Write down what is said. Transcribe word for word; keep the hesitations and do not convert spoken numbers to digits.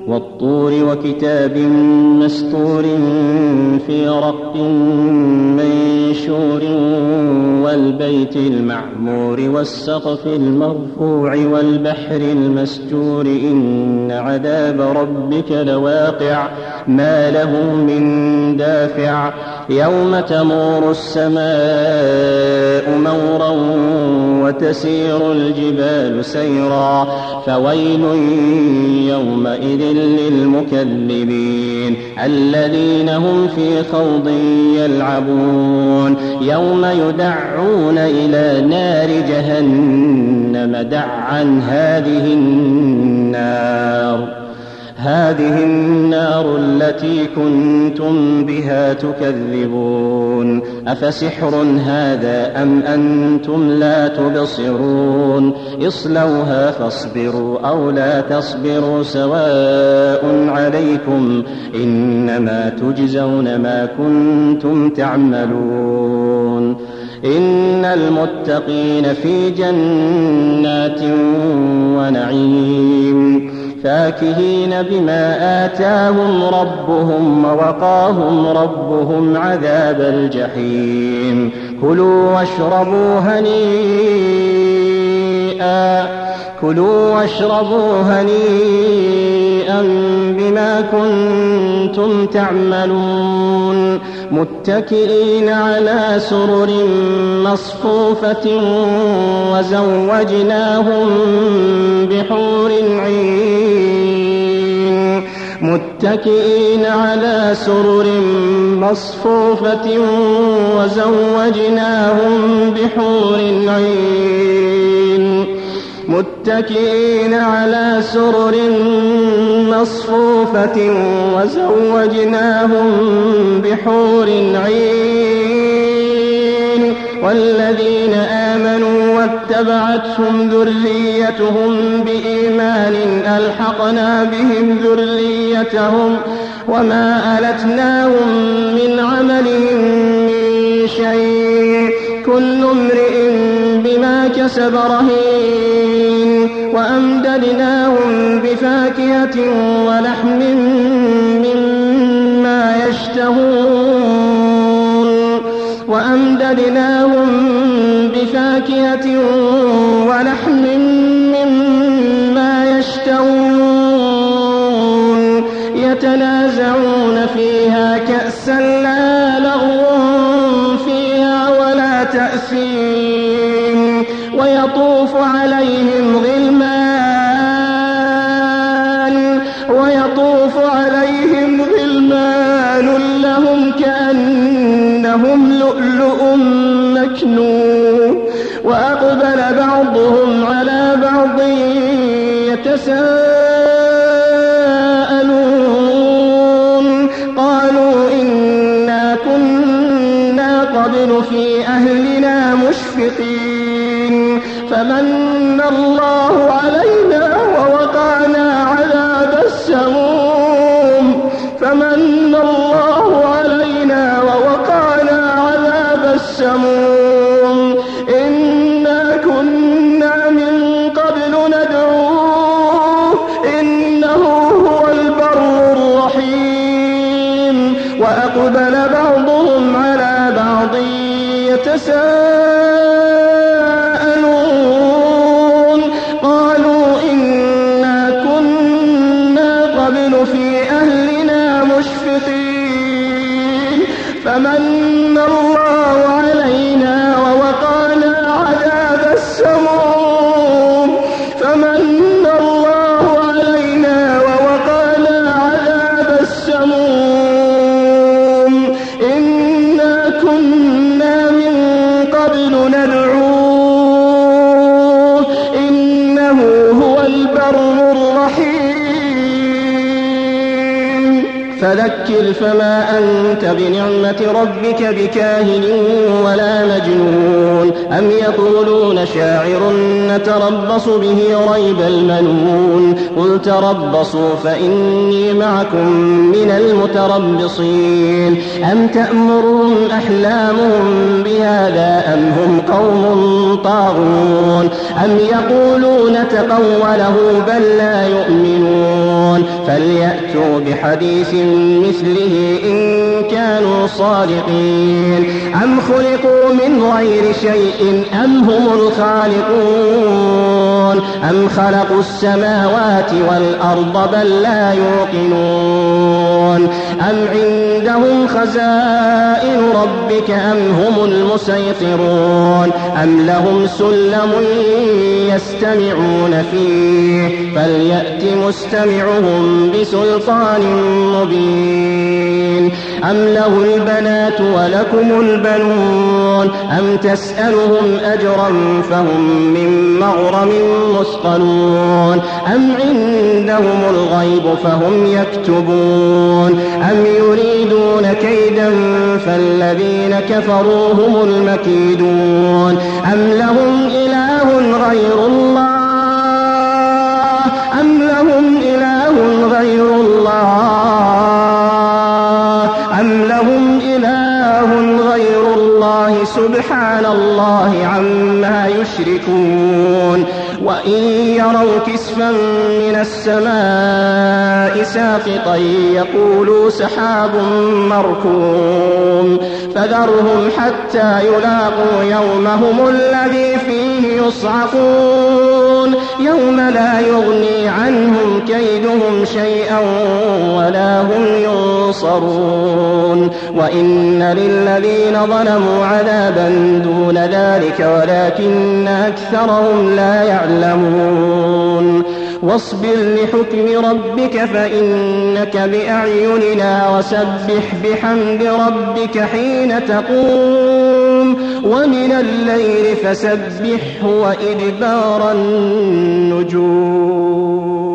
والطور وكتاب مسطور في رق منشور والبيت المعمور والسقف المرفوع والبحر المسجور إن عذاب ربك لواقع ما له من دافع يوم تمور السماء مورا وتسير الجبال سيرا فويل يومئذ للمكذبين الذين هم في خوض يلعبون يوم يدعون إلى نار جهنم دعا هذه النار هذه النار التي كنتم بها تكذبون أفسحر هذا أم أنتم لا تبصرون اصلوها فاصبروا أو لا تصبروا سواء عليكم إنما تجزون ما كنتم تعملون إن المتقين في جنات ونعيم فاكهين بما آتاهم ربهم ووقاهم ربهم عذاب الجحيم كلوا واشربوا هنيئا كلوا واشربوا هنيئا بما كنتم تعملون متكئين على سرر مصفوفة وزوجناهم بحور عين متكئين على سرر مصفوفة وزوجناهم بحور عين متكئين على سرر مصفوفة وزوجناهم بحور عين والذين آمنوا واتبعتهم ذريتهم بإيمان ألحقنا بهم ذريتهم وما ألتناهم من عملهم من شيء كل امرئ بما كسب رهين وأمددناهم بفاكهة ولحم مما يشتهون وأمددناهم بفاكهة ولحم مما يشتهون يتنازعون فيها كأسا لا لغو فيها ولا تأثيم ويطوف عليهم غلمان ويطوف عليهم غلمان لهم كأنهم لؤلؤ مكنون وأقبل بعضهم على بعض يتساءلون قالوا إنا كنا قبل في أهلنا مشفقين فمن الله علينا ووقانا عذاب السموم فمن الله علينا ووقانا عذاب السموم إنا كنا من قبل ندعوه إنه هو البر الرحيم وأقبل بعضهم على بعض يتساءلون قالوا إنا كنا قبل في أهلنا مشفقين فمن الله علينا ووقانا عذاب السموم فمن الله علينا ووقانا عذاب السموم إنا كنا من قبل ندعوه إنه هو البر الرحيم فذكر فما أنت بنعمة ربك بكاهن ولا مجنون أم يقولون شاعر نتربص به ريب المنون قل تربصوا فإني معكم من المتربصين أم تأمرهم أحلامهم بهذا أم هم قوم طاغون أم يقولون تقوله بل لا يؤمنون فليأتوا بحديث مثله إن كانوا صادقين أم خلقوا من غير شيء أم هم الخالقون أم خلقوا السماوات والأرض بل لا يوقنون أم عندهم خزائن ربك أم هم المسيطرون أم لهم سلم يستمعون فيه فليأت مستمعهم بسلطان مبين أم له البنات ولكم البنون أم تسألهم أجرا فهم من مغرم مثقلون أم عندهم الغيب فهم يكتبون أم يريدون كيدا فالذين كفروا هم المكيدون أم لهم إله غير الله أم لهم إله غير الله أم لهم إله غير الله سبحان الله عما يشركون وإن يروا كسفا من السماء ساقطا يقولوا سحاب مركوم فذرهم حتى يلاقوا يومهم الذي فيه يصعقون يوم لا يغني عنهم كيدهم شيئا ولا هم ينصرون وإن للذين ظلموا عذابا دون ذلك ولكن أكثرهم لا يعلمون واصبر لحكم ربك فإنك بأعيننا وسبح بحمد ربك حين تقوم ومن الليل فسبحه وإدبار النجوم.